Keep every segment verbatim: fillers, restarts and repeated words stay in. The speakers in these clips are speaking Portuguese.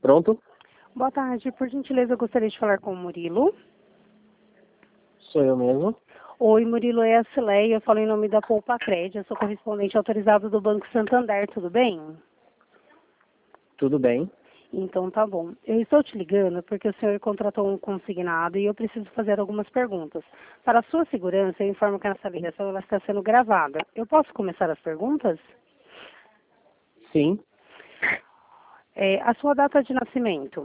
Pronto? Boa tarde, por gentileza eu gostaria de falar com o Murilo. Sou eu mesmo. Oi, Murilo, é a Cileia, eu falo em nome da Poupa Crédito, eu sou correspondente autorizado do Banco Santander, tudo bem? Tudo bem. Então tá bom. Eu estou te ligando porque o senhor contratou um consignado e eu preciso fazer algumas perguntas. Para a sua segurança, eu informo que essa ligação ela está sendo gravada. Eu posso começar as perguntas? Sim. É, a sua data de nascimento?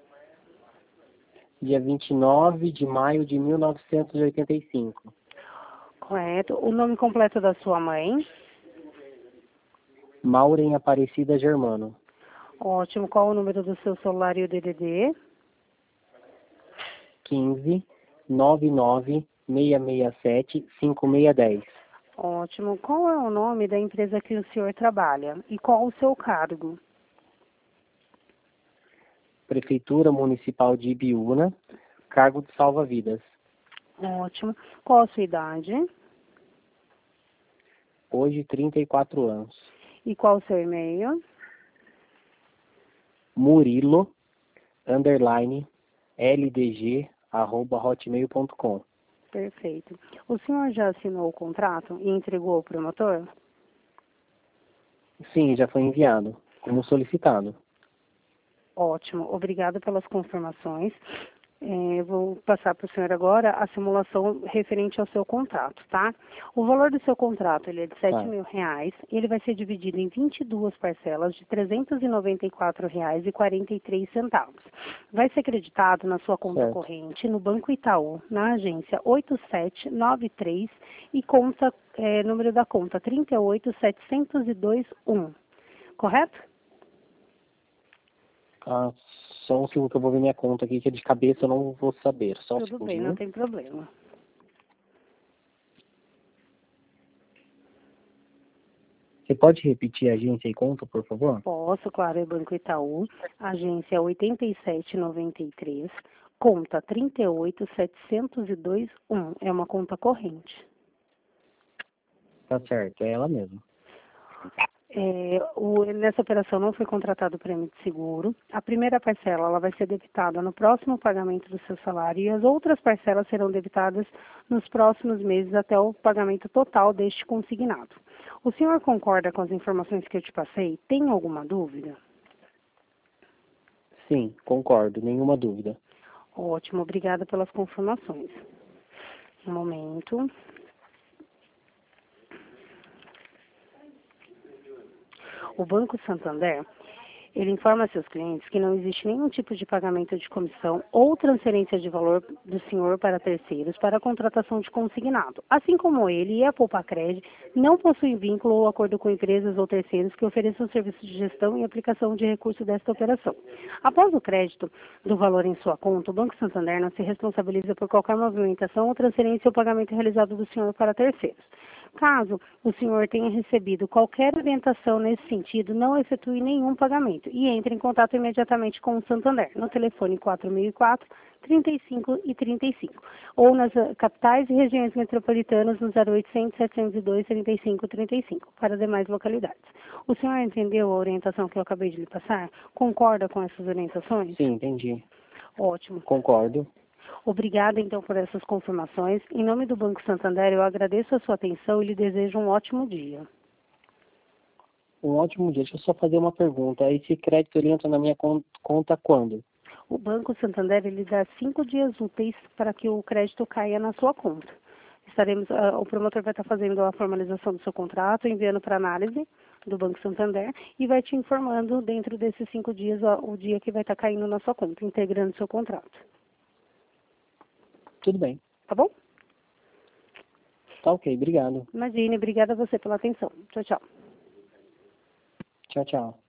Dia vinte e nove de maio de mil novecentos e oitenta e cinco. Correto. O nome completo da sua mãe? Maureen Aparecida Germano. Ótimo. Qual o número do seu celular e o D D D? quinze, nove nove, seis seis sete, cinco seis um zero. Ótimo. Qual é o nome da empresa que o senhor trabalha? E qual o seu cargo? Prefeitura Municipal de Ibiúna, cargo de salva-vidas. Ótimo. Qual a sua idade? Hoje, trinta e quatro anos. E qual o seu e-mail? Murilo, underline, ldg, arroba hotmail ponto com. Perfeito. O senhor já assinou o contrato e entregou ao promotor? Sim, já foi enviado, como solicitado. Ótimo. Obrigada pelas confirmações. É, eu vou passar para o senhor agora a simulação referente ao seu contrato, tá? O valor do seu contrato ele é de sete Tá. mil reais e ele vai ser dividido em vinte e duas parcelas de trezentos e noventa e quatro reais e quarenta e três centavos. Vai ser creditado na sua conta Certo. corrente no Banco Itaú, na agência oito sete nove três e conta, é, número da conta trinta e oito setecentos e dois um. Correto? Ah, só um segundo que eu vou ver minha conta aqui, que de cabeça eu não vou saber. Só um Tudo bem, não segundinho. tem problema. Você pode repetir a agência e conta, por favor? Posso, claro, é Banco Itaú, agência oito sete nove três, conta trinta e oito setecentos e dois um, é uma conta corrente. Tá certo, é ela mesmo. É, o, nessa operação não foi contratado o prêmio de seguro. A primeira parcela ela vai ser debitada no próximo pagamento do seu salário e as outras parcelas serão debitadas nos próximos meses até o pagamento total deste consignado. O senhor concorda com as informações que eu te passei? Tem alguma dúvida? Sim, concordo, nenhuma dúvida. Ótimo, obrigada pelas confirmações. Um momento. O Banco Santander, ele informa a seus clientes que não existe nenhum tipo de pagamento de comissão ou transferência de valor do senhor para terceiros para a contratação de consignado. Assim como ele e a Poupa Crédito não possuem vínculo ou acordo com empresas ou terceiros que ofereçam serviços de gestão e aplicação de recursos desta operação. Após o crédito do valor em sua conta, o Banco Santander não se responsabiliza por qualquer movimentação ou transferência ou pagamento realizado do senhor para terceiros. Caso o senhor tenha recebido qualquer orientação nesse sentido, não efetue nenhum pagamento e entre em contato imediatamente com o Santander, no telefone quatro mil e quatro, trinta e cinco e trinta e cinco, ou nas uh, capitais e regiões metropolitanas no zero oitocentos, setecentos e dois, trinta e cinco, trinta e cinco, para demais localidades. O senhor entendeu a orientação que eu acabei de lhe passar? Concorda com essas orientações? Sim, entendi. Ótimo. Concordo. Obrigada, então, por essas confirmações. Em nome do Banco Santander, eu agradeço a sua atenção e lhe desejo um ótimo dia. Um ótimo dia. Deixa eu só fazer uma pergunta. Esse crédito ele entra na minha con- conta quando? O Banco Santander, ele dá cinco dias úteis para que o crédito caia na sua conta. Estaremos, uh, o promotor vai estar fazendo a formalização do seu contrato, enviando para análise do Banco Santander e vai te informando dentro desses cinco dias ó, o dia que vai estar caindo na sua conta, integrando o seu contrato. Tudo bem. Tá bom? Tá ok, obrigado. Imagine, obrigada a você pela atenção. Tchau, tchau. Tchau, tchau.